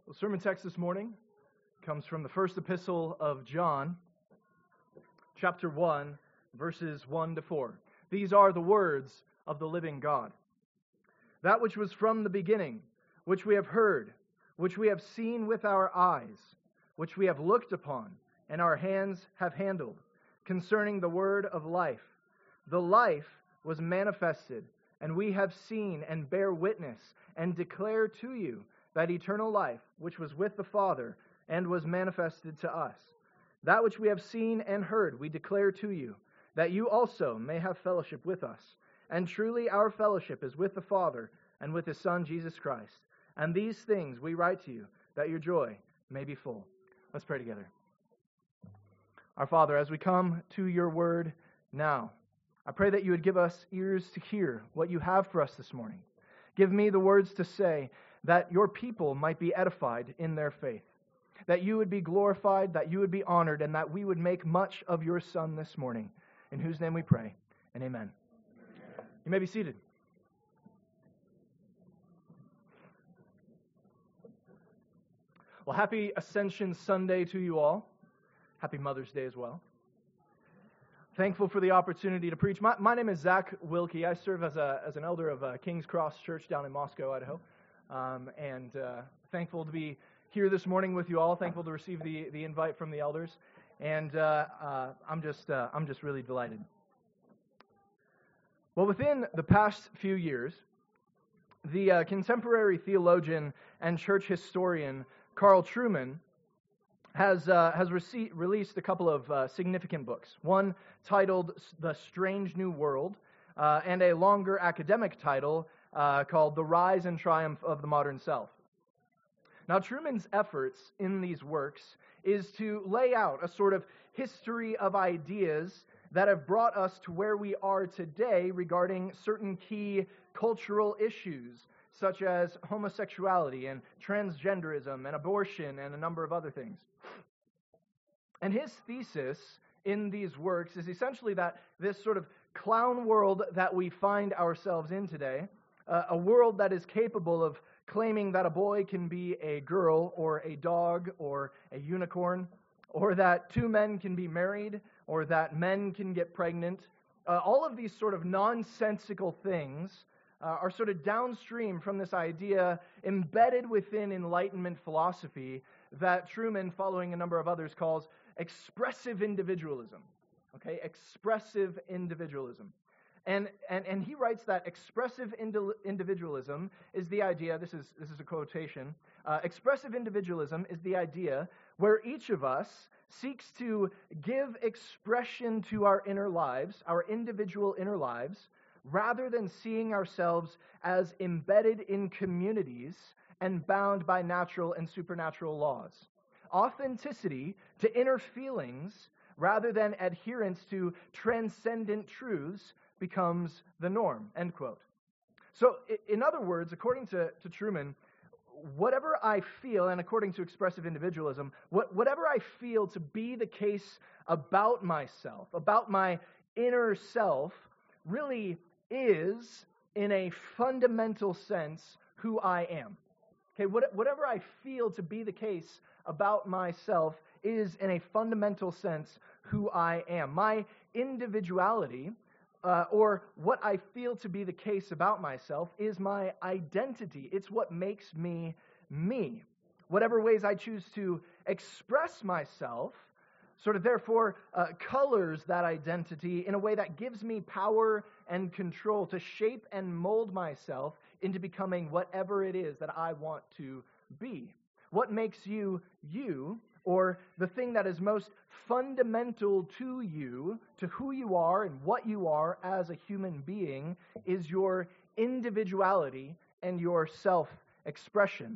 The sermon text this morning comes from the first epistle of John, chapter 1, verses 1 to 4. These are the words of the living God. That which was from the beginning, which we have heard, which we have seen with our eyes, which we have looked upon, and our hands have handled, concerning the word of life. The life was manifested, and we have seen and bear witness, and declare to you that eternal life, which was with the Father, and was manifested to us. That which we have seen and heard, we declare to you, that you also may have fellowship with us. And truly our fellowship is with the Father, and with His Son, Jesus Christ. And these things we write to you, that your joy may be full. Let's pray together. Our Father, as we come to your word now, I pray that you would give us ears to hear what you have for us this morning. Give me the words to say, that your people might be edified in their faith, that you would be glorified, that you would be honored, and that we would make much of your Son this morning, in whose name we pray, and amen. You may be seated. Well, happy Ascension Sunday to you all. Happy Mother's Day as well. Thankful for the opportunity to preach. My name is Zach Wilkie. I serve as an elder of King's Cross Church down in Moscow, Idaho. And thankful to be here this morning with you all. Thankful to receive the invite from the elders, and I'm just really delighted. Well, within the past few years, the contemporary theologian and church historian Carl Trueman has released a couple of significant books. One titled "The Strange New World," and a longer academic title called "The Rise and Triumph of the Modern Self." Now, Trueman's efforts in these works is to lay out a sort of history of ideas that have brought us to where we are today regarding certain key cultural issues, such as homosexuality and transgenderism and abortion and a number of other things. And his thesis in these works is essentially that this sort of clown world that we find ourselves in today, a world that is capable of claiming that a boy can be a girl or a dog or a unicorn, or that two men can be married, or that men can get pregnant. All of these sort of nonsensical things are sort of downstream from this idea embedded within Enlightenment philosophy that Trueman, following a number of others, calls expressive individualism. Okay, expressive individualism. And he writes that expressive individualism is the idea, this is a quotation, expressive individualism is the idea where each of us seeks to give expression to our inner lives, our individual inner lives, rather than seeing ourselves as embedded in communities and bound by natural and supernatural laws. Authenticity to inner feelings rather than adherence to transcendent truths becomes the norm, end quote. So, in other words, according to Trueman, whatever I feel, and according to expressive individualism, whatever I feel to be the case about myself, about my inner self, really is, in a fundamental sense, who I am. Okay, whatever I feel to be the case about myself is, in a fundamental sense, who I am. My individuality, or what I feel to be the case about myself, is my identity. It's what makes me me. Whatever ways I choose to express myself, sort of therefore colors that identity in a way that gives me power and control to shape and mold myself into becoming whatever it is that I want to be. What makes you you, or the thing that is most fundamental to you, to who you are and what you are as a human being, is your individuality and your self-expression.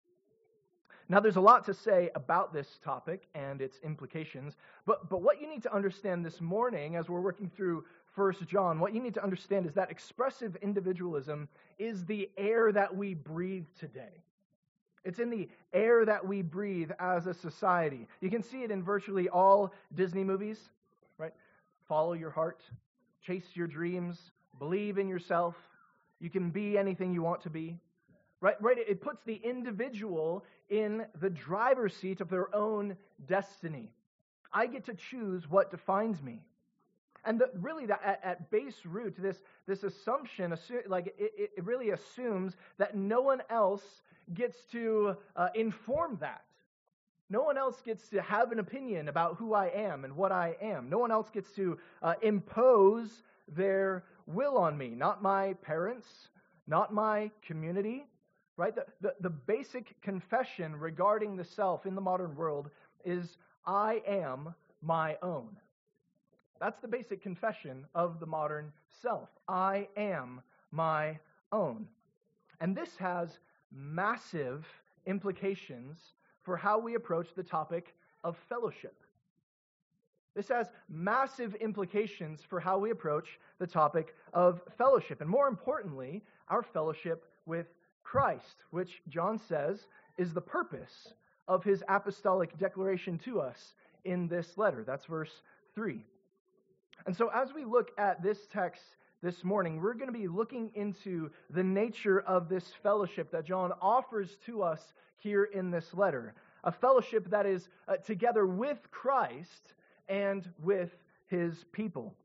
Now, there's a lot to say about this topic and its implications, but what you need to understand this morning as we're working through 1 John, what you need to understand is that expressive individualism is the air that we breathe today. It's in the air that we breathe as a society. You can see it in virtually all Disney movies, right? Follow your heart, chase your dreams, believe in yourself. You can be anything you want to be. Right? It puts the individual in the driver's seat of their own destiny. I get to choose what defines me. And really, at base root, this assumption, it really assumes that no one else gets to inform that. No one else gets to have an opinion about who I am and what I am. No one else gets to impose their will on me. Not my parents, not my community. Right? The basic confession regarding the self in the modern world is, I am my own. That's the basic confession of the modern self. I am my own. And this has massive implications for how we approach the topic of fellowship. This has massive implications for how we approach the topic of fellowship. And more importantly, our fellowship with Christ, which John says is the purpose of his apostolic declaration to us in this letter. That's verse 3. And so as we look at this text this morning, we're going to be looking into the nature of this fellowship that John offers to us here in this letter. A fellowship that is together with Christ and with his people.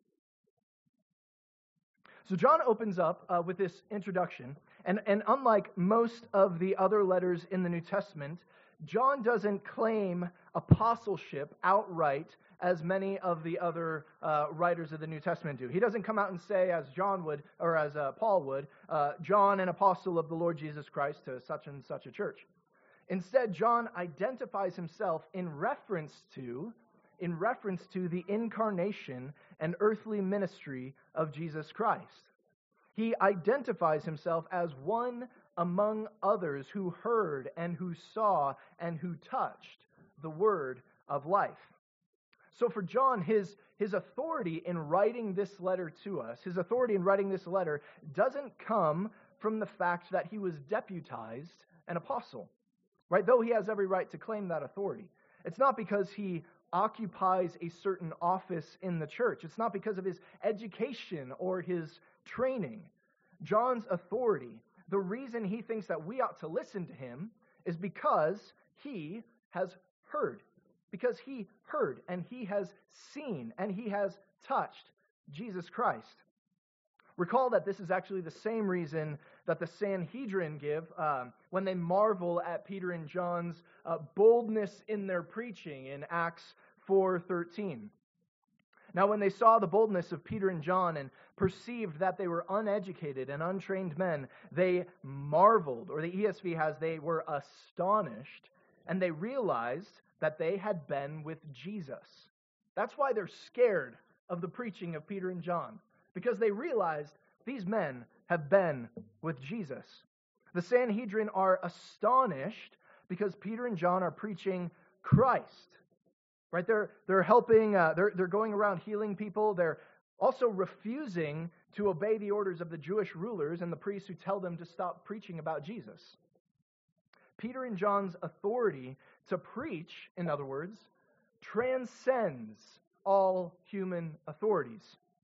So John opens up with this introduction, and unlike most of the other letters in the New Testament, John doesn't claim apostleship outright as many of the other writers of the New Testament do. He doesn't come out and say, as John would, or as Paul would, John, an apostle of the Lord Jesus Christ to such and such a church. Instead, John identifies himself in reference to the incarnation and earthly ministry of Jesus Christ. He identifies himself as one among others who heard and who saw and who touched the word of life. So for John, his authority in writing this letter to us, his authority in writing this letter doesn't come from the fact that he was deputized an apostle, right? Though he has every right to claim that authority. It's not because he occupies a certain office in the church. It's not because of his education or his training. John's authority, the reason he thinks that we ought to listen to him is because he has heard. Because he heard and he has seen and he has touched Jesus Christ. Recall that this is actually the same reason that the Sanhedrin give when they marvel at Peter and John's boldness in their preaching in Acts 4:13. Now, when they saw the boldness of Peter and John and perceived that they were uneducated and untrained men, they marveled, or the ESV has, they were astonished, and they realized that they had been with Jesus. That's why they're scared of the preaching of Peter and John, because they realized these men have been with Jesus. The Sanhedrin are astonished because Peter and John are preaching Christ. Right? They're helping, they're going around healing people. They're also refusing to obey the orders of the Jewish rulers and the priests who tell them to stop preaching about Jesus. Peter and John's authority to preach, in other words, transcends all human authorities.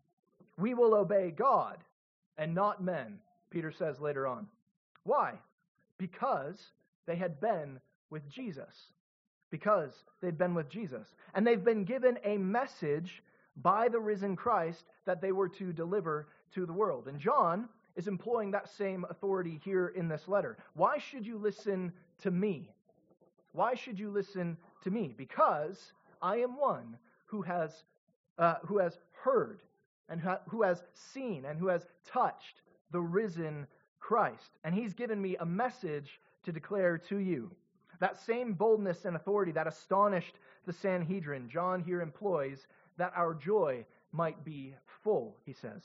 We will obey God and not men, Peter says later on. Why? Because they had been with Jesus. Because they'd been with Jesus. And they've been given a message by the risen Christ that they were to deliver to the world. And John is employing that same authority here in this letter. Why should you listen to me? Why should you listen to me? Because I am one who has heard and who has seen and who has touched the risen Christ. And he's given me a message to declare to you. That same boldness and authority that astonished the Sanhedrin, John here employs that our joy might be full, he says.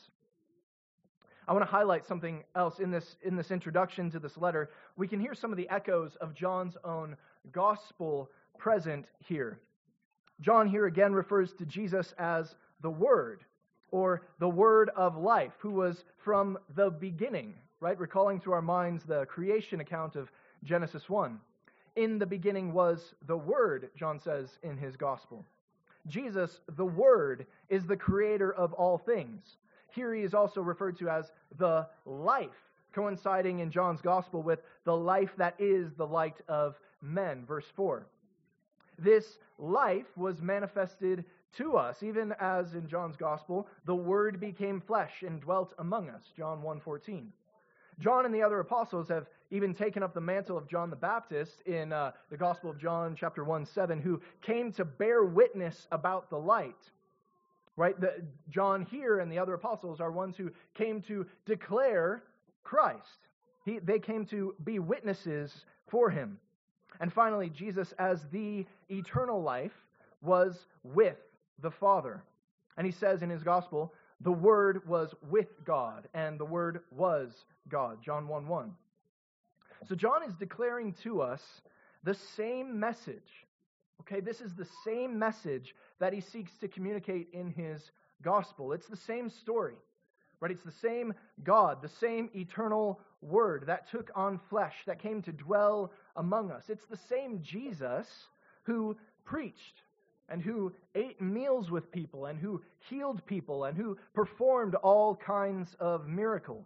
I want to highlight something else in this introduction to this letter. We can hear some of the echoes of John's own gospel present here. John here again refers to Jesus as the Word, or the Word of life, who was from the beginning, right? Recalling to our minds the creation account of Genesis 1. In the beginning was the Word, John says in his gospel. Jesus, the Word, is the creator of all things. Here he is also referred to as the life coinciding in John's gospel with the life that is the light of men. Verse 4. This life was manifested to us, even as in John's gospel, the Word became flesh and dwelt among us. John 1:14. John and the other apostles have even taken up the mantle of John the Baptist in the Gospel of John, chapter 1:7, who came to bear witness about the light. Right? John here and the other apostles are ones who came to declare Christ. They came to be witnesses for him. And finally, Jesus, as the eternal life, was with the Father. And he says in his gospel, the Word was with God, and the Word was God. John 1:1. So John is declaring to us the same message. Okay, this is the same message that he seeks to communicate in his gospel. It's the same story, right? It's the same God, the same eternal Word that took on flesh, that came to dwell among us. It's the same Jesus who preached and who ate meals with people and who healed people and who performed all kinds of miracles.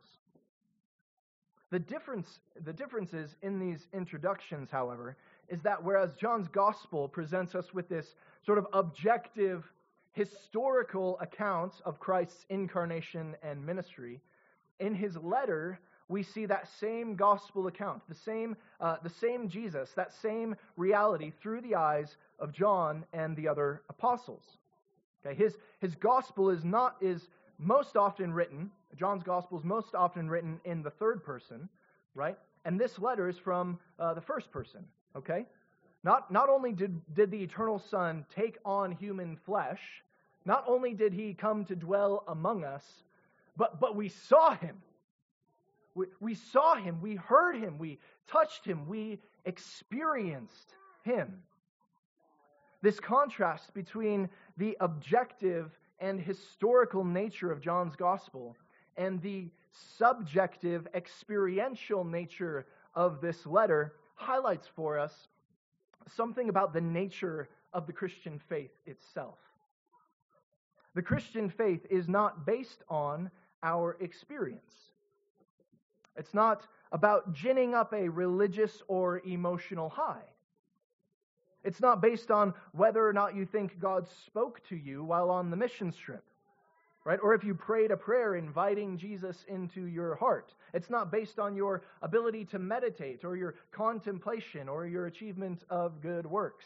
The differences in these introductions, however, is that whereas John's gospel presents us with this sort of objective, historical account of Christ's incarnation and ministry, in his letter, we see that same gospel account, the same Jesus, that same reality through the eyes of John and the other apostles. Okay, his gospel is most often written. John's gospel is most often written in the third person, right? And this letter is from the first person. Okay, not only did the eternal Son take on human flesh, not only did he come to dwell among us, but we saw him. We saw him, we heard him, we touched him, we experienced him. This contrast between the objective and historical nature of John's gospel and the subjective, experiential nature of this letter highlights for us something about the nature of the Christian faith itself. The Christian faith is not based on our experience. It's not about ginning up a religious or emotional high. It's not based on whether or not you think God spoke to you while on the missions trip, right? Or if you prayed a prayer inviting Jesus into your heart. It's not based on your ability to meditate or your contemplation or your achievement of good works.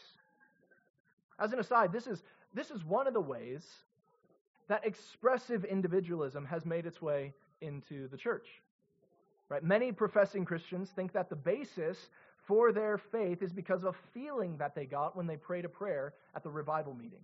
As an aside, this is one of the ways that expressive individualism has made its way into the church. Right? Many professing Christians think that the basis for their faith is because of a feeling that they got when they prayed a prayer at the revival meeting.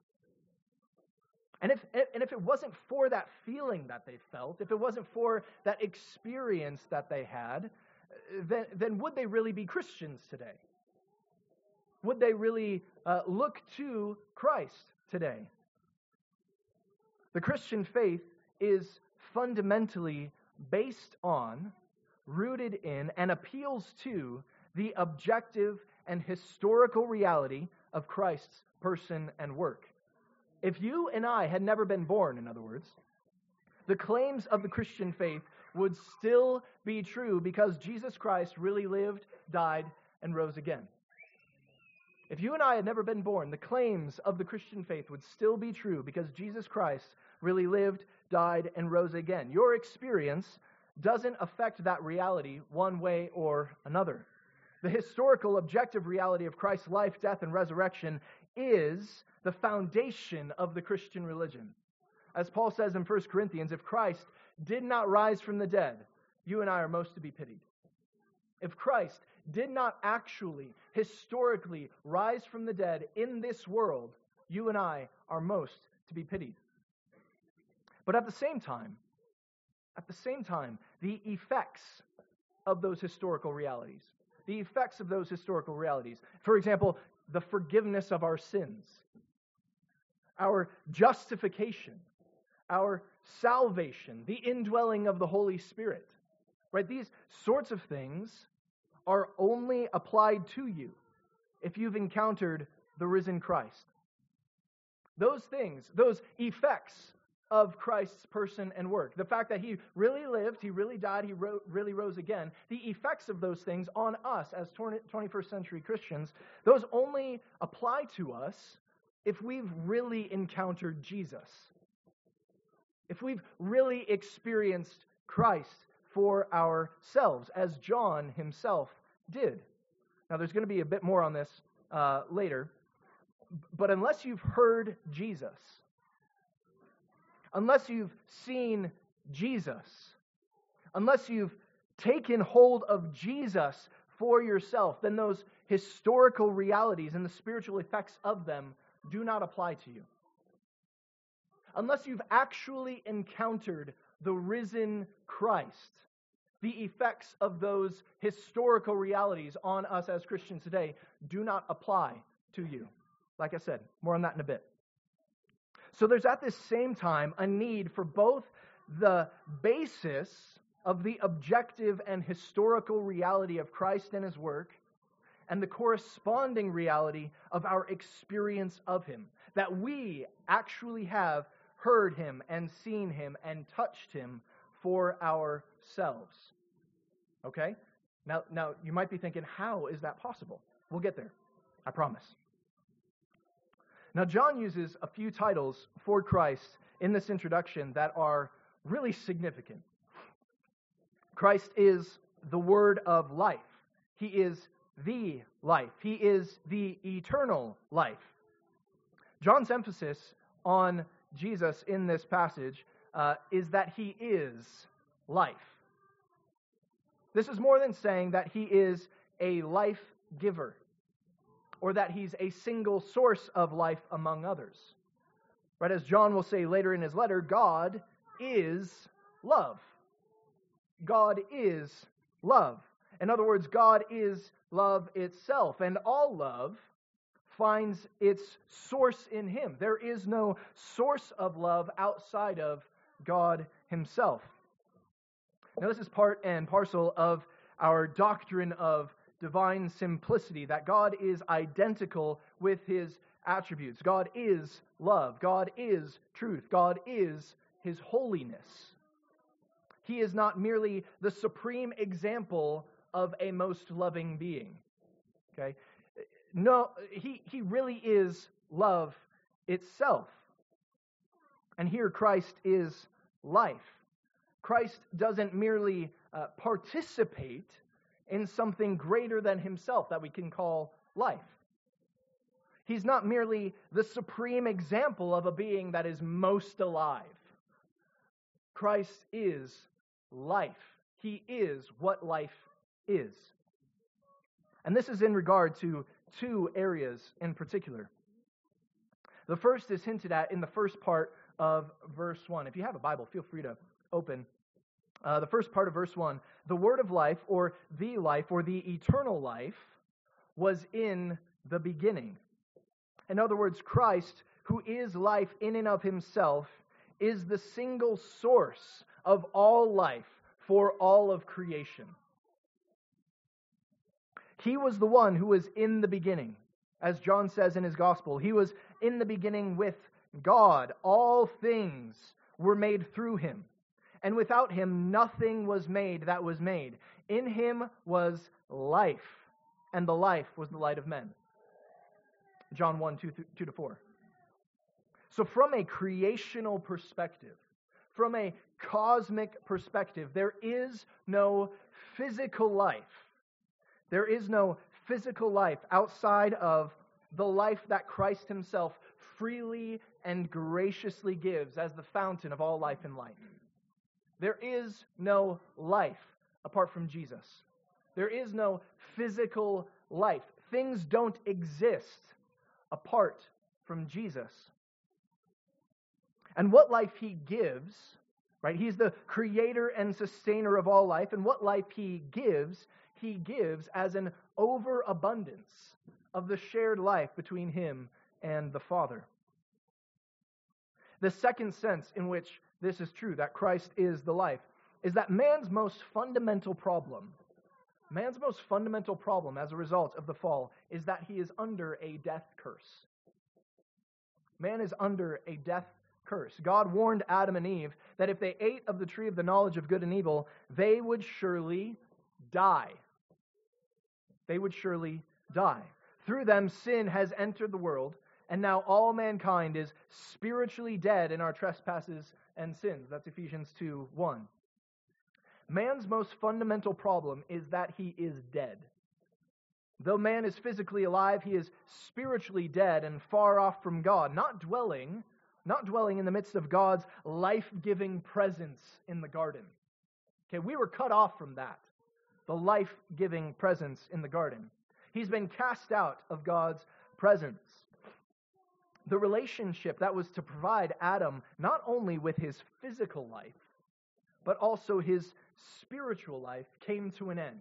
And if it wasn't for that feeling that they felt, if it wasn't for that experience that they had, then would they really be Christians today? Would they really look to Christ today? The Christian faith is fundamentally based on, rooted in, and appeals to the objective and historical reality of Christ's person and work. If you and I had never been born, in other words, the claims of the Christian faith would still be true because Jesus Christ really lived, died, and rose again. If you and I had never been born, the claims of the Christian faith would still be true because Jesus Christ really lived, died, and rose again. Your experience doesn't affect that reality one way or another. The historical, objective reality of Christ's life, death, and resurrection is the foundation of the Christian religion. As Paul says in 1 Corinthians, if Christ did not rise from the dead, you and I are most to be pitied. If Christ did not actually, historically, rise from the dead in this world, you and I are most to be pitied. But at the same time, the effects of those historical realities, for example, the forgiveness of our sins, our justification, our salvation, the indwelling of the Holy Spirit, right? These sorts of things are only applied to you if you've encountered the risen Christ. Those things, those effects of Christ's person and work. The fact that he really lived, he really died, he really rose again. The effects of those things on us as 21st century Christians, those only apply to us if we've really encountered Jesus. If we've really experienced Christ for ourselves, as John himself did. Now, there's going to be a bit more on this later, but unless you've heard Jesus, unless you've seen Jesus, unless you've taken hold of Jesus for yourself, then those historical realities and the spiritual effects of them do not apply to you. Unless you've actually encountered the risen Christ, the effects of those historical realities on us as Christians today do not apply to you. Like I said, more on that in a bit. So there's at this same time a need for both the basis of the objective and historical reality of Christ and his work and the corresponding reality of our experience of him. That we actually have heard him and seen him and touched him for ourselves. Okay? Now you might be thinking, how is that possible? We'll get there. I promise. Now, John uses a few titles for Christ in this introduction that are really significant. Christ is the Word of life. He is the life. He is the eternal life. John's emphasis on Jesus in this passage is that he is life. This is more than saying that he is a life giver, or that he's a single source of life among others. Right, as John will say later in his letter, God is love. God is love. In other words, God is love itself, and all love finds its source in him. There is no source of love outside of God himself. Now, this is part and parcel of our doctrine of divine simplicity, that God is identical with his attributes. God is love. God is truth. God is his holiness. He is not merely the supreme example of a most loving being. Okay? No, he really is love itself. And here Christ is life. Christ doesn't merely participate in something greater than himself that we can call life. He's not merely the supreme example of a being that is most alive. Christ is life. He is what life is. And this is in regard to two areas in particular. The first is hinted at in the first part of verse 1. If you have a Bible, feel free to open. The first part of verse 1, the word of life, or the eternal life, was in the beginning. In other words, Christ, who is life in and of himself, is the single source of all life for all of creation. He was the one who was in the beginning. As John says in his gospel, he was in the beginning with God. All things were made through him. And without him, nothing was made that was made. In him was life, and the life was the light of men. John 1, 2-4. So from a creational perspective, from a cosmic perspective, there is no physical life. There is no physical life outside of the life that Christ himself freely and graciously gives as the fountain of all life and light. There is no life apart from Jesus. There is no physical life. Things don't exist apart from Jesus. And what life he gives, right? He's the creator and sustainer of all life. And what life he gives as an overabundance of the shared life between him and the Father. The second sense in which this is true, that Christ is the life, is that man's most fundamental problem as a result of the fall is that he is under a death curse. Man is under a death curse. God warned Adam and Eve that if they ate of the tree of the knowledge of good and evil, they would surely die. They would surely die. Through them, sin has entered the world, and now all mankind is spiritually dead in our trespasses and sins. That's Ephesians 2:1. Man's most fundamental problem is that he is dead. Though man is physically alive, he is spiritually dead and far off from God, not dwelling in the midst of God's life-giving presence in the garden. Okay, we were cut off from that, the life-giving presence in the garden. He's been cast out of God's presence. The relationship that was to provide Adam not only with his physical life, but also his spiritual life came to an end.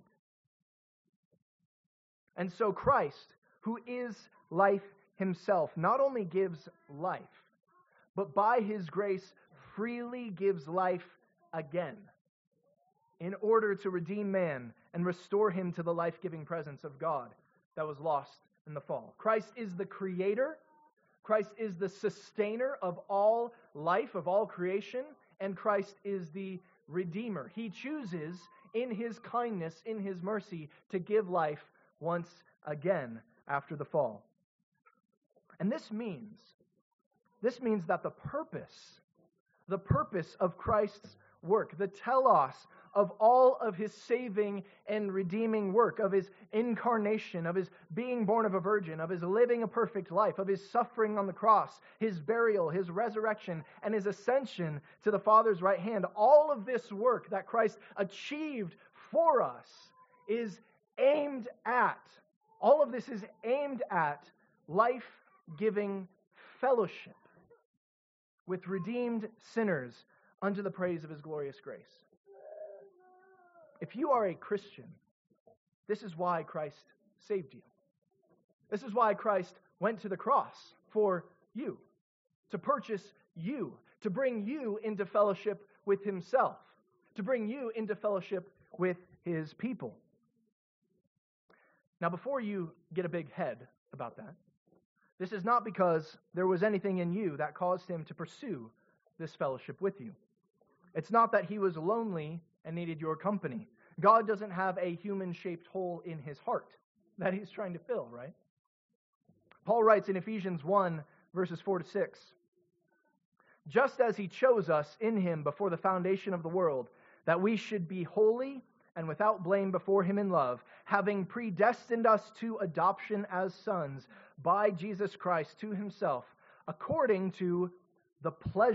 And so Christ, who is life himself, not only gives life, but by his grace freely gives life again in order to redeem man and restore him to the life-giving presence of God that was lost in the fall. Christ is the creator. Christ is the sustainer of all life, of all creation, and Christ is the redeemer. He chooses in his kindness, in his mercy, to give life once again after the fall. And this means that the purpose of Christ's work, the telos of all of his saving and redeeming work, of his incarnation, of his being born of a virgin, of his living a perfect life, of his suffering on the cross, his burial, his resurrection, and his ascension to the Father's right hand, all of this work that Christ achieved for us is aimed at, all of this is aimed at life-giving fellowship with redeemed sinners unto the praise of his glorious grace. If you are a Christian, this is why Christ saved you. This is why Christ went to the cross for you, to purchase you, to bring you into fellowship with himself, to bring you into fellowship with his people. Now, before you get a big head about that, this is not because there was anything in you that caused him to pursue this fellowship with you. It's not that he was lonely and needed your company. God doesn't have a human-shaped hole in his heart that he's trying to fill, right? Paul writes in Ephesians 1, verses 4-6, just as he chose us in him before the foundation of the world, that we should be holy and without blame before him in love, having predestined us to adoption as sons by Jesus Christ to himself, according to the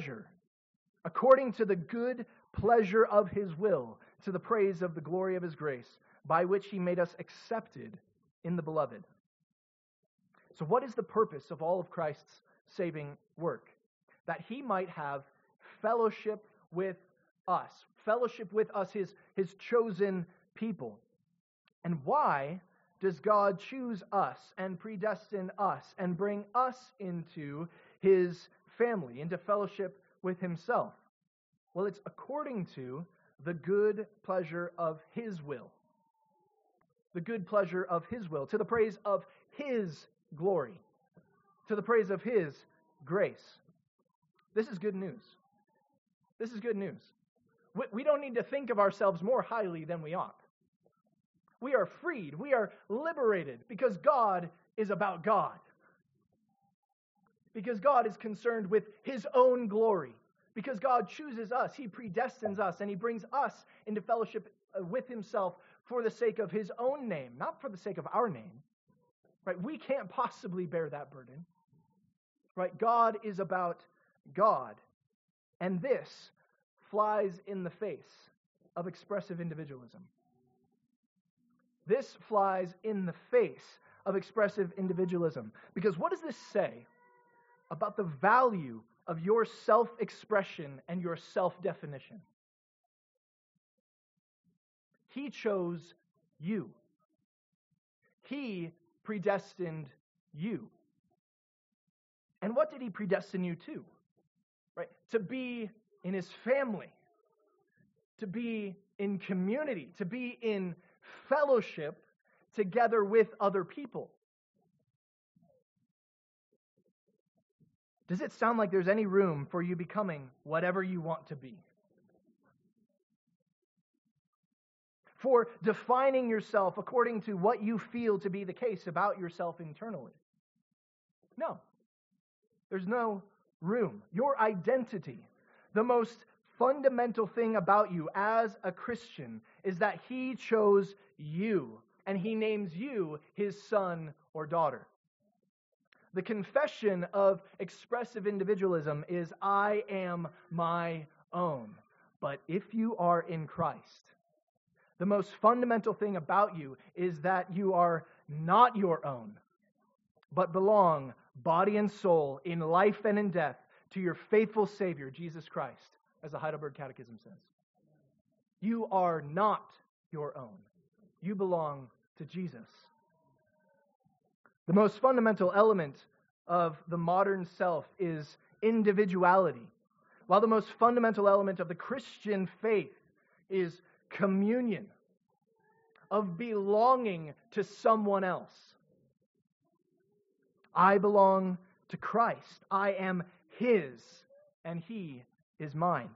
good pleasure of his will, to the praise of the glory of his grace, by which he made us accepted in the beloved. So what is the purpose of all of Christ's saving work? That he might have fellowship with us, his chosen people. And why does God choose us and predestine us and bring us into his family, into fellowship with himself? Well, it's according to the good pleasure of his will. The good pleasure of his will, to the praise of his glory, to the praise of his grace. This is good news. This is good news. We don't need to think of ourselves more highly than we ought. We are freed. We are liberated because God is about God. Because God is concerned with his own glory. Because God chooses us, he predestines us, and he brings us into fellowship with himself for the sake of his own name, not for the sake of our name. Right? We can't possibly bear that burden. Right? God is about God. And this flies in the face of expressive individualism. This flies in the face of expressive individualism. Because what does this say about the value of your self-expression and your self-definition? He chose you. He predestined you. And what did he predestine you to? Right? To be in his family, to be in community, to be in fellowship together with other people. Does it sound like there's any room for you becoming whatever you want to be? For defining yourself according to what you feel to be the case about yourself internally? No. There's no room. Your identity, the most fundamental thing about you as a Christian, is that He chose you, and He names you His son or daughter. The confession of expressive individualism is, I am my own. But if you are in Christ, the most fundamental thing about you is that you are not your own, but belong, body and soul, in life and in death, to your faithful Savior, Jesus Christ, as the Heidelberg Catechism says. You are not your own. You belong to Jesus. The most fundamental element of the modern self is individuality, while the most fundamental element of the Christian faith is communion, of belonging to someone else. I belong to Christ. I am His, and He is mine.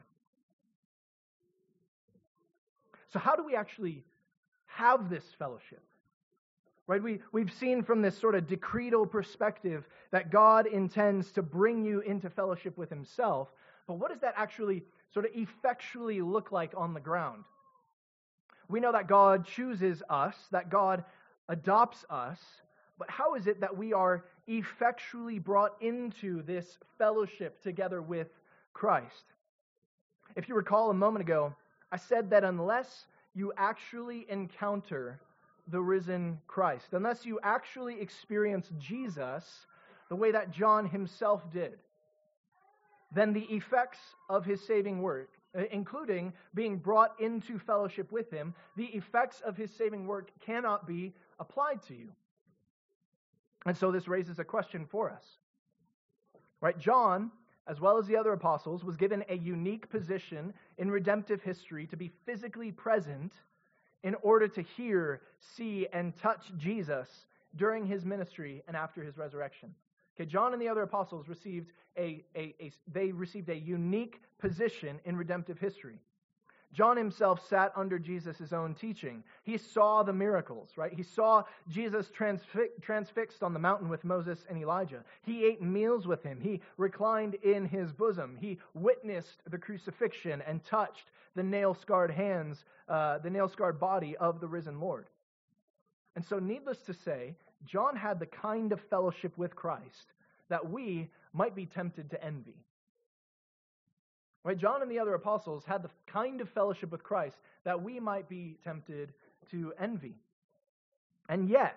So how do we actually have this fellowship? Right? We've seen from this sort of decretal perspective that God intends to bring you into fellowship with Himself, but what does that actually sort of effectually look like on the ground? We know that God chooses us, that God adopts us, but how is it that we are effectually brought into this fellowship together with Christ? If you recall a moment ago, I said that unless you actually encounter the risen Christ, unless you actually experience Jesus the way that John himself did, then the effects of His saving work, including being brought into fellowship with Him, the effects of His saving work cannot be applied to you. And so this raises a question for us. Right? John, as well as the other apostles, was given a unique position in redemptive history to be physically present in order to hear, see, and touch Jesus during His ministry and after His resurrection. Okay, John and the other apostles received a unique position in redemptive history. John himself sat under Jesus' own teaching. He saw the miracles, right? He saw Jesus transfixed on the mountain with Moses and Elijah. He ate meals with Him. He reclined in His bosom. He witnessed the crucifixion and touched the nail-scarred hands, the nail-scarred body of the risen Lord. And so, needless to say, John had the kind of fellowship with Christ that we might be tempted to envy. Right? John and the other apostles had the kind of fellowship with Christ that we might be tempted to envy. And yet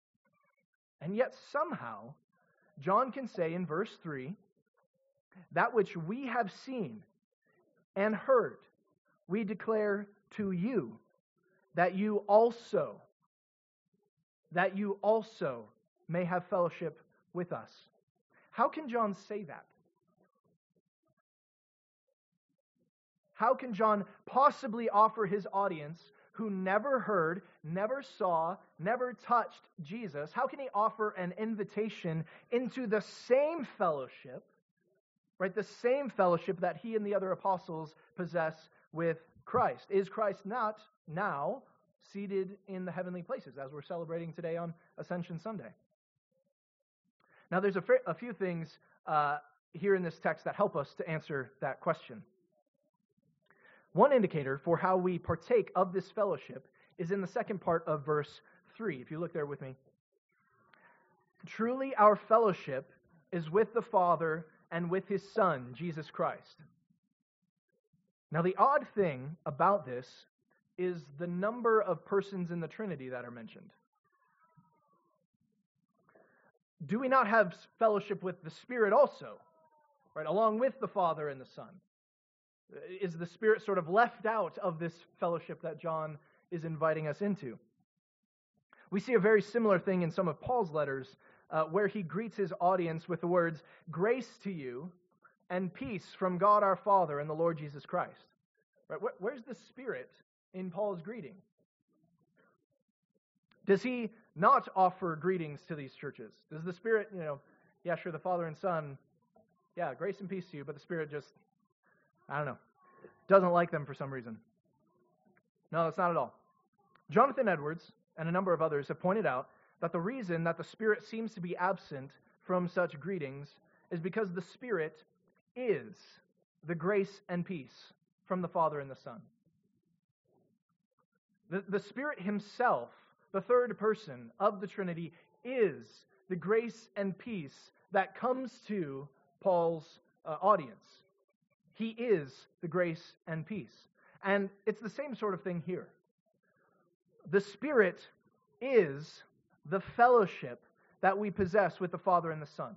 somehow, John can say in verse 3, that which we have seen and heard, we declare to you, that you also may have fellowship with us. How can John say that? How can John possibly offer his audience, who never heard, never saw, never touched Jesus, how can he offer an invitation into the same fellowship, right? The same fellowship that he and the other apostles possess with Christ. Is Christ not now seated in the heavenly places, as we're celebrating today on Ascension Sunday? Now, there's a few things here in this text that help us to answer that question. One indicator for how we partake of this fellowship is in the second part of verse 3. If you look there with me. Truly our fellowship is with the Father and with His Son, Jesus Christ. Now, the odd thing about this is the number of persons in the Trinity that are mentioned. Do we not have fellowship with the Spirit also, right, along with the Father and the Son? Is the Spirit sort of left out of this fellowship that John is inviting us into? We see a very similar thing in some of Paul's letters, where he greets his audience with the words, "Grace to you and peace from God our Father and the Lord Jesus Christ." Right? Where's the Spirit in Paul's greeting? Does he not offer greetings to these churches? Does the Spirit, yeah, sure, the Father and Son, Yeah, grace and peace to you, but the Spirit just, I don't know, doesn't like them for some reason. No, that's not at all. Jonathan Edwards and a number of others have pointed out that the reason that the Spirit seems to be absent from such greetings is because the Spirit is the grace and peace from the Father and the Son. The Spirit himself, the third person of the Trinity, is the grace and peace that comes to Paul's audience. He is the grace and peace. And it's the same sort of thing here. The Spirit is the fellowship that we possess with the Father and the Son.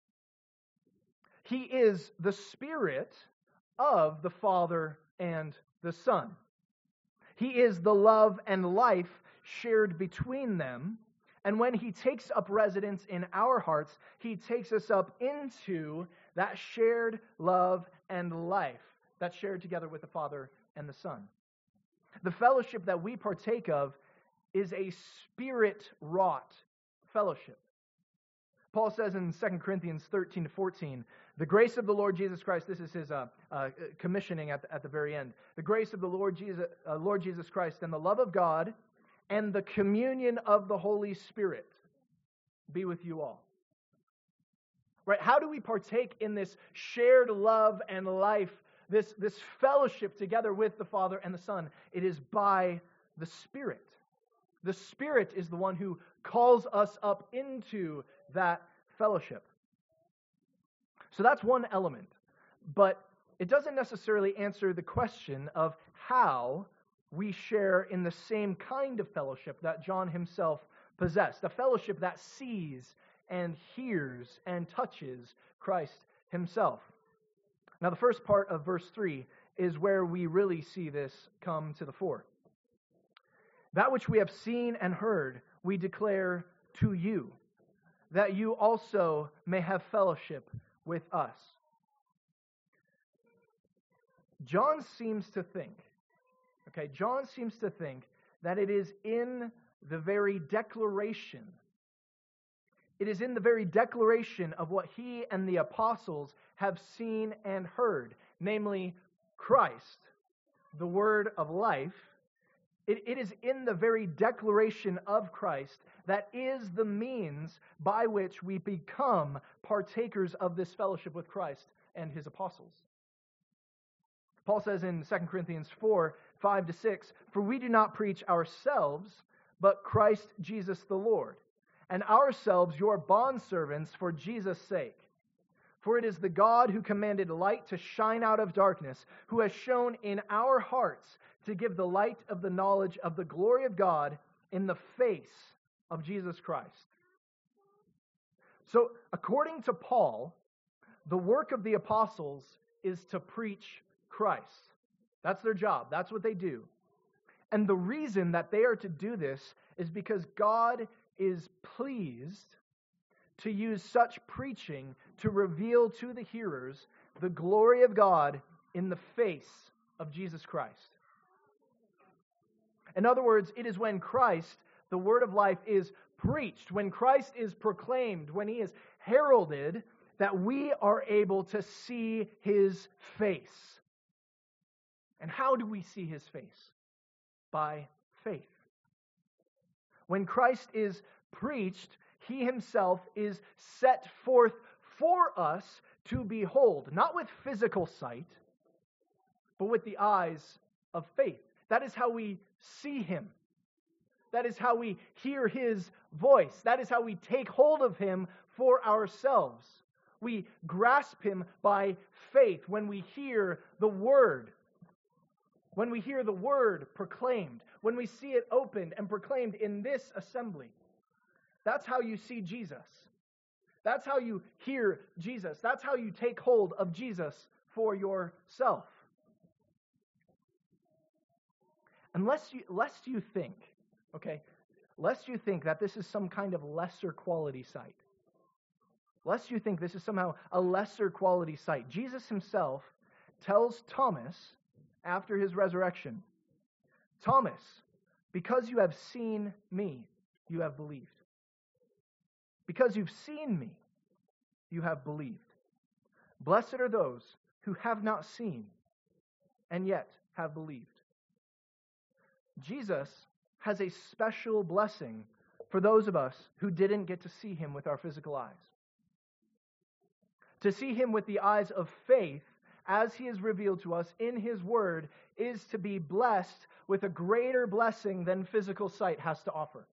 He is the Spirit of the Father and the Son. He is the love and life shared between them. And when he takes up residence in our hearts, he takes us up into that shared love and life that's shared together with the Father and the Son. The fellowship that we partake of is a Spirit-wrought fellowship. Paul says in 2 Corinthians 13-14, the grace of the Lord Jesus Christ, this is his commissioning at the very end. The grace of the Lord Jesus Christ and the love of God and the communion of the Holy Spirit be with you all. Right? How do we partake in this shared love and life, this fellowship together with the Father and the Son? It is by the Spirit. The Spirit is the one who calls us up into that fellowship. So that's one element. But it doesn't necessarily answer the question of how we share in the same kind of fellowship that John himself possessed. A fellowship that sees and hears and touches Christ himself. Now the first part of verse 3 is where we really see this come to the fore. That which we have seen and heard, we declare to you, that you also may have fellowship with us. John seems to think that it is in the very declaration. It is in the very declaration of what he and the apostles have seen and heard, namely Christ, the word of life. It is in the very declaration of Christ that is the means by which we become partakers of this fellowship with Christ and his apostles. Paul says in 2 Corinthians 4:5-6, for we do not preach ourselves, but Christ Jesus the Lord, and ourselves your bondservants for Jesus' sake. For it is the God who commanded light to shine out of darkness, who has shone in our hearts to give the light of the knowledge of the glory of God in the face of Jesus Christ. So, according to Paul, the work of the apostles is to preach Christ. That's their job. That's what they do. And the reason that they are to do this is because God is pleased to use such preaching to reveal to the hearers the glory of God in the face of Jesus Christ. In other words, it is when Christ, the word of life, is preached, when Christ is proclaimed, when he is heralded, that we are able to see his face. And how do we see his face? By faith. When Christ is preached, he himself is set forth for us to behold, not with physical sight, but with the eyes of faith. That is how we see him. That is how we hear his voice. That is how we take hold of him for ourselves. We grasp him by faith when we hear the word. When we hear the word proclaimed. When we see it opened and proclaimed in this assembly. That's how you see Jesus. That's how you hear Jesus. That's how you take hold of Jesus for yourself. And lest you think that this is some kind of lesser quality sight. Lest you think this is somehow a lesser quality sight. Jesus himself tells Thomas after his resurrection, Thomas, because you have seen me, you have believed. Because you've seen me, you have believed. Blessed are those who have not seen and yet have believed. Jesus has a special blessing for those of us who didn't get to see him with our physical eyes. To see him with the eyes of faith, as he is revealed to us in his word, is to be blessed with a greater blessing than physical sight has to offer.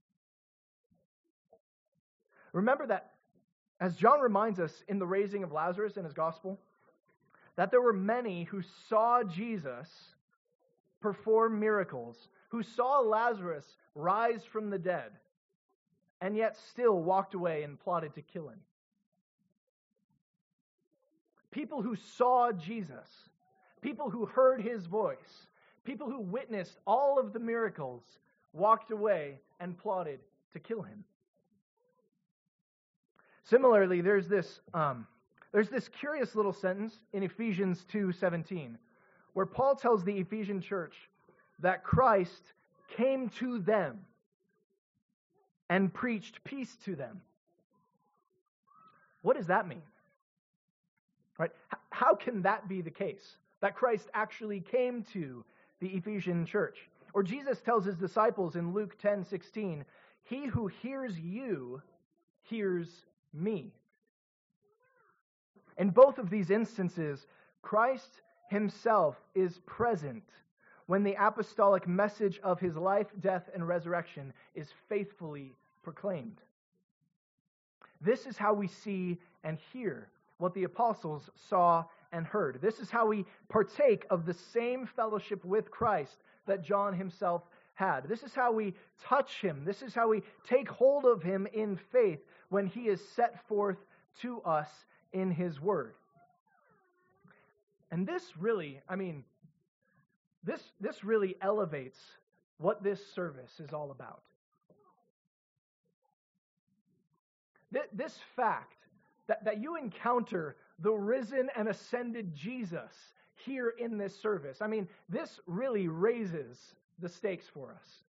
Remember that, as John reminds us in the raising of Lazarus in his gospel, that there were many who saw Jesus perform miracles, who saw Lazarus rise from the dead, and yet still walked away and plotted to kill him. People who saw Jesus, people who heard his voice, people who witnessed all of the miracles, walked away and plotted to kill him. Similarly, there's this curious little sentence in Ephesians 2:17, where Paul tells the Ephesian church that Christ came to them and preached peace to them. What does that mean? Right? How can that be the case? That Christ actually came to the Ephesian church? Or Jesus tells his disciples in Luke 10:16, "He who hears you hears me." In both of these instances, Christ himself is present when the apostolic message of his life, death, and resurrection is faithfully proclaimed. This is how we see and hear what the apostles saw and heard. This is how we partake of the same fellowship with Christ that John himself had. This is how we touch him. This is how we take hold of him in faith when he is set forth to us in his word. And this really, this really elevates what this service is all about. This fact that you encounter the risen and ascended Jesus here in this service, this really raises the stakes for us.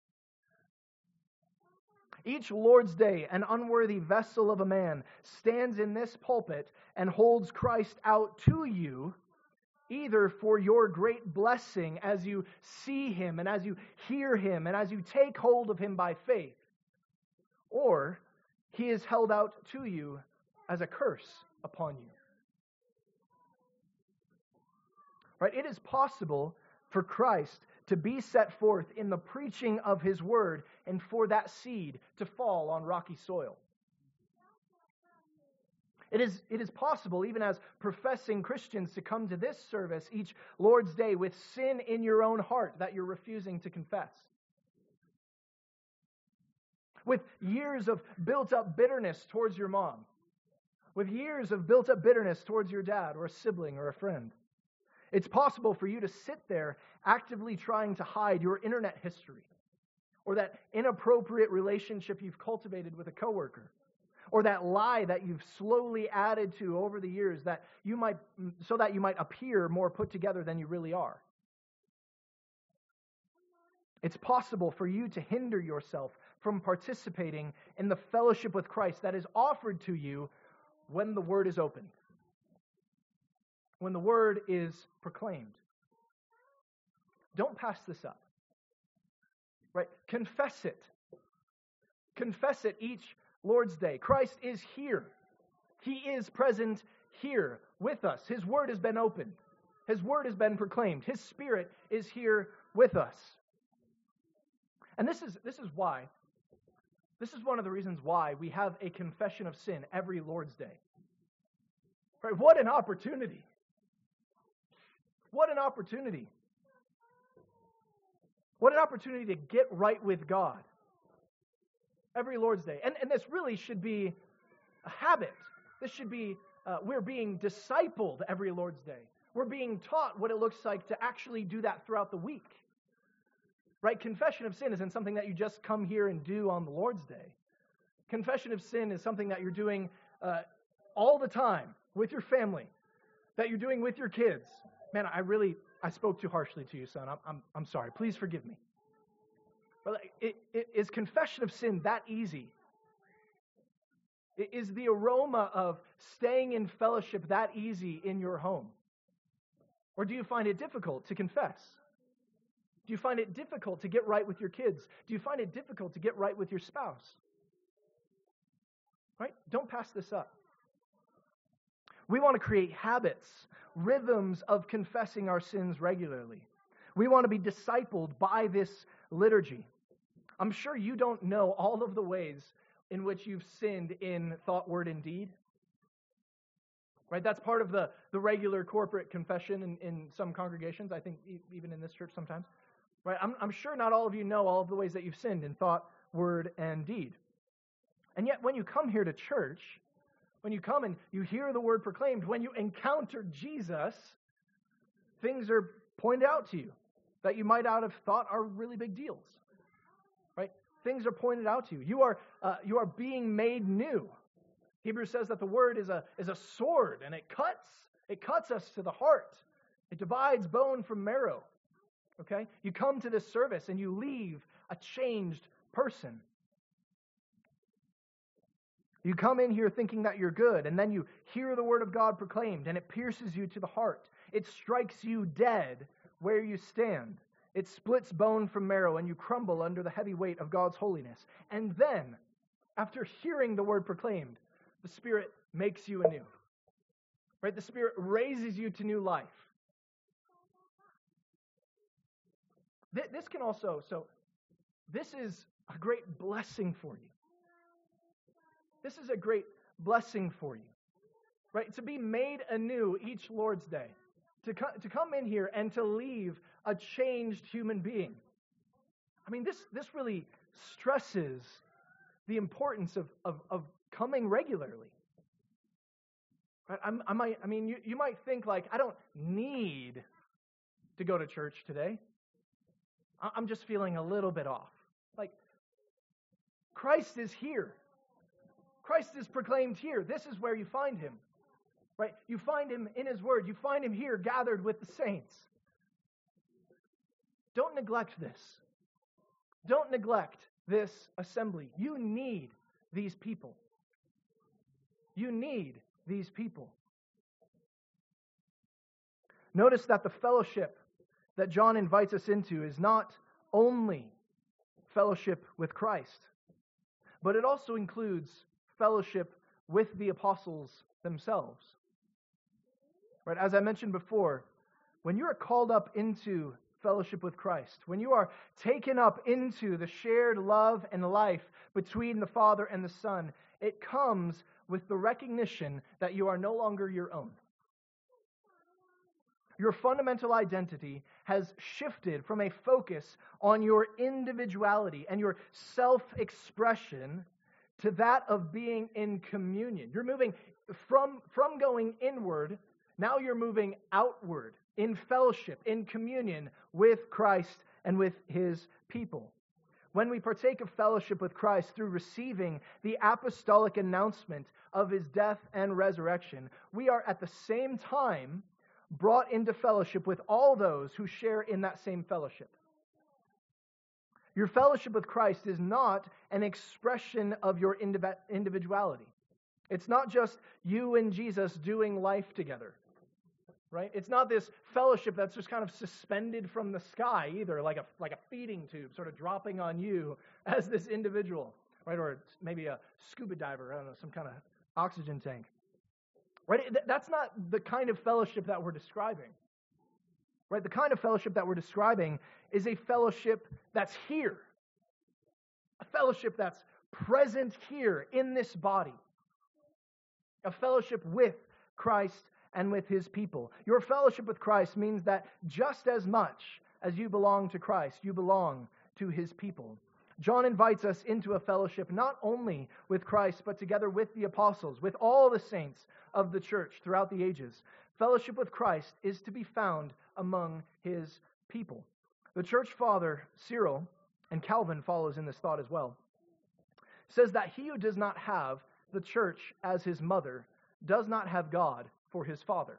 Each Lord's Day, an unworthy vessel of a man stands in this pulpit and holds Christ out to you, either for your great blessing as you see him and as you hear him and as you take hold of him by faith, or he is held out to you as a curse upon you. Right? It is possible for Christ to be set forth in the preaching of his word and for that seed to fall on rocky soil. It is possible, even as professing Christians, to come to this service each Lord's Day with sin in your own heart that you're refusing to confess. With years of built-up bitterness towards your mom. With years of built-up bitterness towards your dad or a sibling or a friend. It's possible for you to sit there actively trying to hide your internet history, or that inappropriate relationship you've cultivated with a coworker, or that lie that you've slowly added to over the years so that you might appear more put together than you really are. It's possible for you to hinder yourself from participating in the fellowship with Christ that is offered to you when the word is opened, when the word is proclaimed. Don't pass this up. Right? Confess it. Confess it each Lord's Day. Christ is here. He is present here with us. His word has been opened. His word has been proclaimed. His Spirit is here with us. And this is why. This is one of the reasons why we have a confession of sin every Lord's Day. Right? What an opportunity. What an opportunity. What an opportunity to get right with God every Lord's Day. And this really should be a habit. This should be, we're being discipled every Lord's Day. We're being taught what it looks like to actually do that throughout the week. Right? Confession of sin isn't something that you just come here and do on the Lord's Day. Confession of sin is something that you're doing all the time with your family, that you're doing with your kids. Man, I spoke too harshly to you, son. I'm sorry. Please forgive me. But is confession of sin that easy? Is the aroma of staying in fellowship that easy in your home? Or do you find it difficult to confess? Do you find it difficult to get right with your kids? Do you find it difficult to get right with your spouse? Right? Don't pass this up. We want to create habits, rhythms of confessing our sins regularly. We want to be discipled by this liturgy. I'm sure you don't know all of the ways in which you've sinned in thought, word, and deed. Right? That's part of the regular corporate confession in some congregations, I think even in this church sometimes. Right? I'm sure not all of you know all of the ways that you've sinned in thought, word, and deed. And yet when you come here to church, when you come and you hear the word proclaimed, when you encounter Jesus, things are pointed out to you that you might not have thought are really big deals. Right? Things are pointed out to you. You are being made new. Hebrews says that the word is a sword, and it cuts us to the heart. It divides bone from marrow. Okay? You come to this service and you leave a changed person. You come in here thinking that you're good, and then you hear the word of God proclaimed, and it pierces you to the heart. It strikes you dead where you stand. It splits bone from marrow, and you crumble under the heavy weight of God's holiness. And then, after hearing the word proclaimed, the Spirit makes you anew. Right? The Spirit raises you to new life. This can also, this is a great blessing for you. This is a great blessing for you, right? To be made anew each Lord's Day, to come in here and to leave a changed human being. I mean, this really stresses the importance of coming regularly. Right? You might think like, I don't need to go to church today. I'm just feeling a little bit off. Like, Christ is here. Christ is proclaimed here. This is where you find him. Right? You find him in his word. You find him here gathered with the saints. Don't neglect this. Don't neglect this assembly. You need these people. You need these people. Notice that the fellowship that John invites us into is not only fellowship with Christ, but it also includes fellowship with the apostles themselves. Right? As I mentioned before, when you are called up into fellowship with Christ, when you are taken up into the shared love and life between the Father and the Son, it comes with the recognition that you are no longer your own. Your fundamental identity has shifted from a focus on your individuality and your self-expression to that of being in communion. You're moving from going inward, now you're moving outward in fellowship, in communion with Christ and with his people. When we partake of fellowship with Christ through receiving the apostolic announcement of his death and resurrection, we are at the same time brought into fellowship with all those who share in that same fellowship. Your fellowship with Christ is not an expression of your individuality. It's not just you and Jesus doing life together, right? It's not this fellowship that's just kind of suspended from the sky either, like a feeding tube sort of dropping on you as this individual, right? Or maybe a scuba diver, I don't know, some kind of oxygen tank. Right? That's not the kind of fellowship that we're describing. Right? The kind of fellowship that we're describing is a fellowship that's here. A fellowship that's present here in this body. A fellowship with Christ and with his people. Your fellowship with Christ means that just as much as you belong to Christ, you belong to his people. John invites us into a fellowship not only with Christ, but together with the apostles, with all the saints of the church throughout the ages. Fellowship with Christ is to be found among his people. The church father, Cyril, and Calvin follows in this thought as well, says that he who does not have the church as his mother does not have God for his father.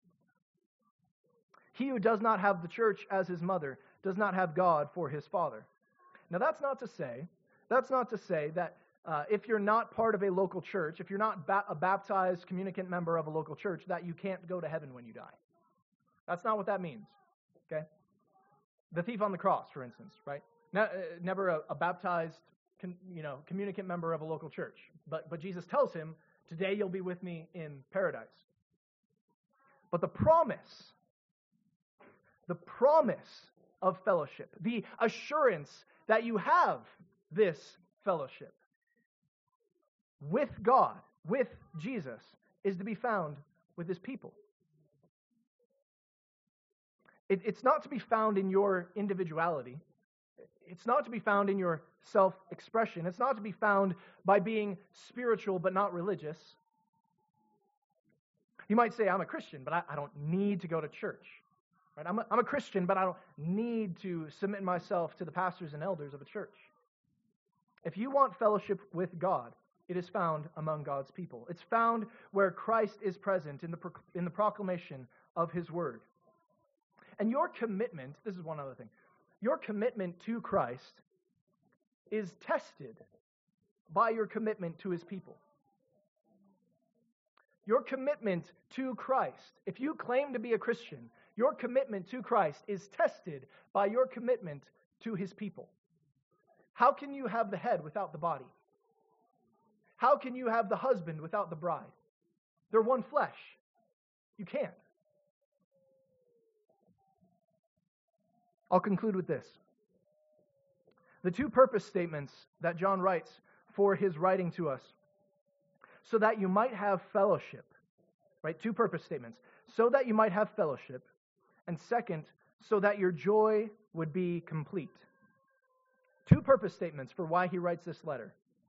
He who does not have the church as his mother does not have God for his father. Now that's not to say that if you're not part of a local church, if you're not a baptized communicant member of a local church, that you can't go to heaven when you die. That's not what that means. Okay? The thief on the cross, for instance, right? Never a baptized communicant member of a local church. But Jesus tells him, today you'll be with me in paradise. But the promise of fellowship, the assurance that you have this fellowship with God, with Jesus, is to be found with his people. It's not to be found in your individuality. It's not to be found in your self-expression. It's not to be found by being spiritual but not religious. You might say, I'm a Christian, but I don't need to go to church. Right? I'm a Christian, but I don't need to submit myself to the pastors and elders of a church. If you want fellowship with God, it is found among God's people. It's found where Christ is present in the proclamation of his word. And your commitment, this is one other thing, your commitment to Christ is tested by your commitment to his people. Your commitment to Christ, if you claim to be a Christian, your commitment to Christ is tested by your commitment to his people. How can you have the head without the body? How can you have the husband without the bride? They're one flesh. You can't. I'll conclude with this. The two purpose statements that John writes for his writing to us, so that you might have fellowship, right? Two purpose statements. So that you might have fellowship, and second, so that your joy would be complete. Two purpose statements for why he writes this letter.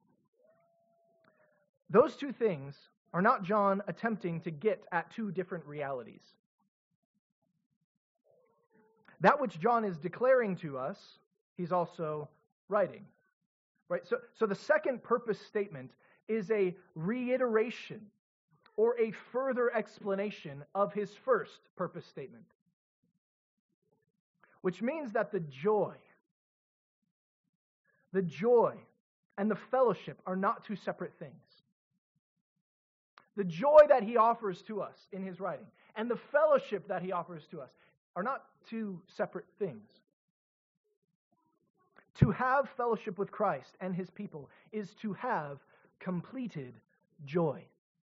Those two things are not John attempting to get at two different realities. That which John is declaring to us, he's also writing. Right? So the second purpose statement is a reiteration or a further explanation of his first purpose statement. Which means that the joy and the fellowship are not two separate things. The joy that he offers to us in his writing and the fellowship that he offers to us are not two separate things. To have fellowship with Christ and his people is to have completed joy.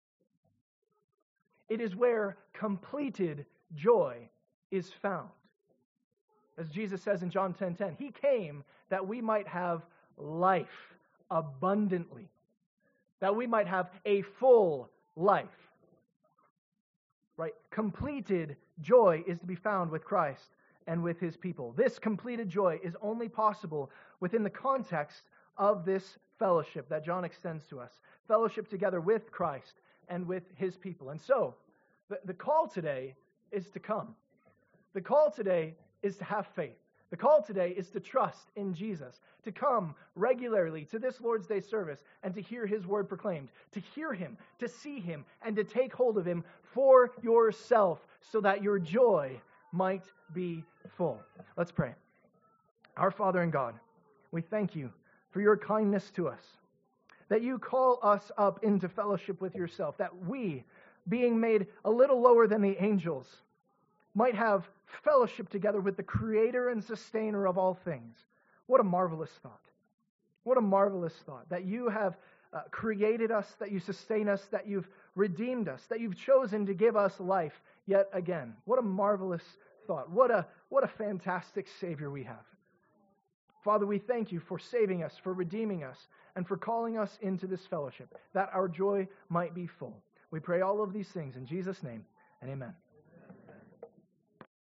It is where completed joy is found. As Jesus says in John 10:10, he came that we might have life abundantly, that we might have a full life. Right? Completed joy is to be found with Christ and with his people. This completed joy is only possible within the context of this fellowship that John extends to us. Fellowship together with Christ and with his people. And so, the call today is to come. The call today is to have faith. The call today is to trust in Jesus, to come regularly to this Lord's Day service and to hear his word proclaimed, to hear him, to see him, and to take hold of him for yourself so that your joy might be full. Let's pray. Our Father in God, we thank you for your kindness to us, that you call us up into fellowship with yourself, that we, being made a little lower than the angels, might have fellowship together with the creator and sustainer of all things. What a marvelous thought. What a marvelous thought that you have created us, that you sustain us, that you've redeemed us, that you've chosen to give us life yet again. What a marvelous thought. What a fantastic Savior we have. Father, we thank you for saving us, for redeeming us, and for calling us into this fellowship, that our joy might be full. We pray all of these things in Jesus' name, and amen.